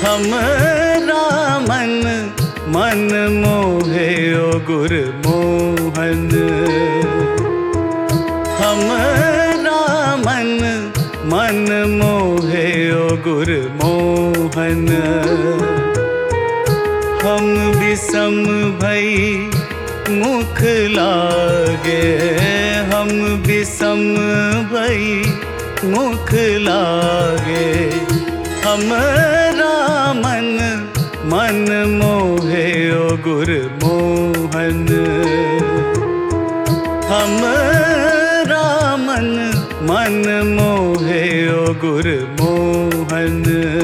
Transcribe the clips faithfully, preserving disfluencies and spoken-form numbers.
हमरा मन मन मोहे ओ गुरु मोहन। हमरा मन मन मोहे ओ गुरु मोहन। हम विषम भई मुख लागे, हम विषम भई मुख लागे। हमरा मन मन मोहे ओ गुरु मोहन। हमरा मन मन मोहे ओ गुरु मोहन।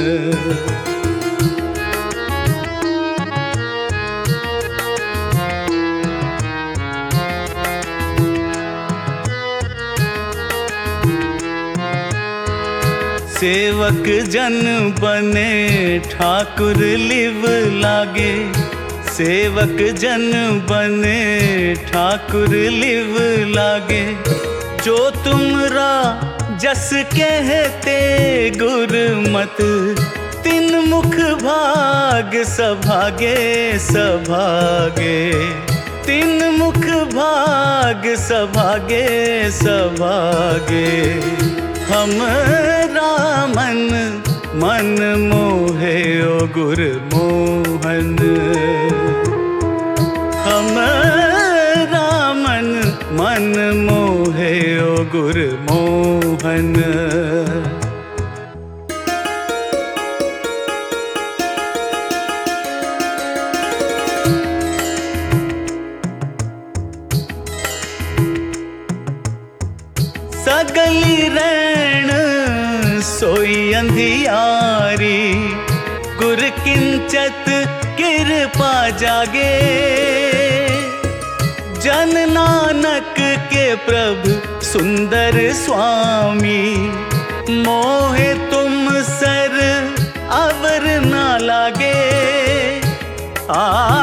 सेवक जन बने ठाकुर लिव लागे। सेवक जन बने ठाकुर लिव लागे। जो तुमरा जस कहते गुरमत, तिन मुख भाग सभागे सभागे। तिन मुख भाग सभागे सभागे। हमरा मन मन मोहे ओ गुरु मोहन। हमरा मन मन मोहे ओ गुरु मोहन। सगली रैण सोई अंधियारी, गुर किंचत कृपा जागे। जन नानक के प्रभु सुंदर स्वामी, मोहे तुम सर अवर ना लागे। आ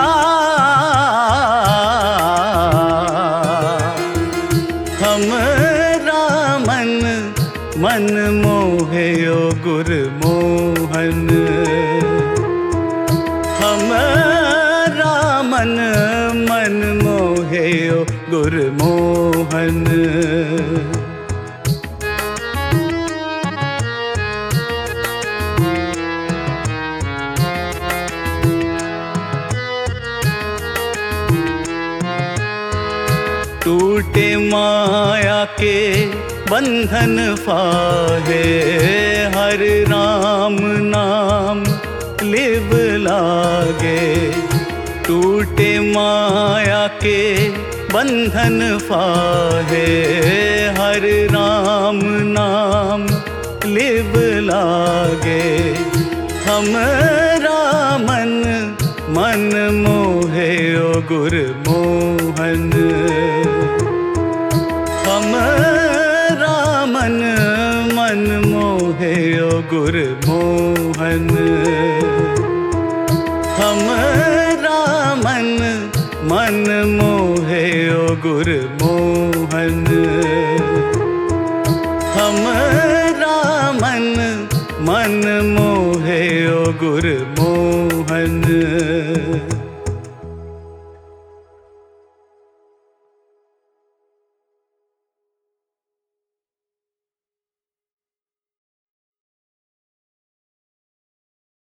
हमरा मन मन मोहे ओ गुरु मोहन। हमरा मन मन मोहे ओ गुरु मोहन। टूटे माया के बंधन फाहे, हर राम नाम लिव लागे। टूटे माया के बंधन फाहे, हर राम नाम लिव लागे। हमरा मन मन मोहे ओ गुरु मोहन। हमरा मन मन मोहे ओ गुरु मोहन। हमरा मन मन मोहे ओ गुरु मोहन। हमरा मन मन मोहे ओ गुरु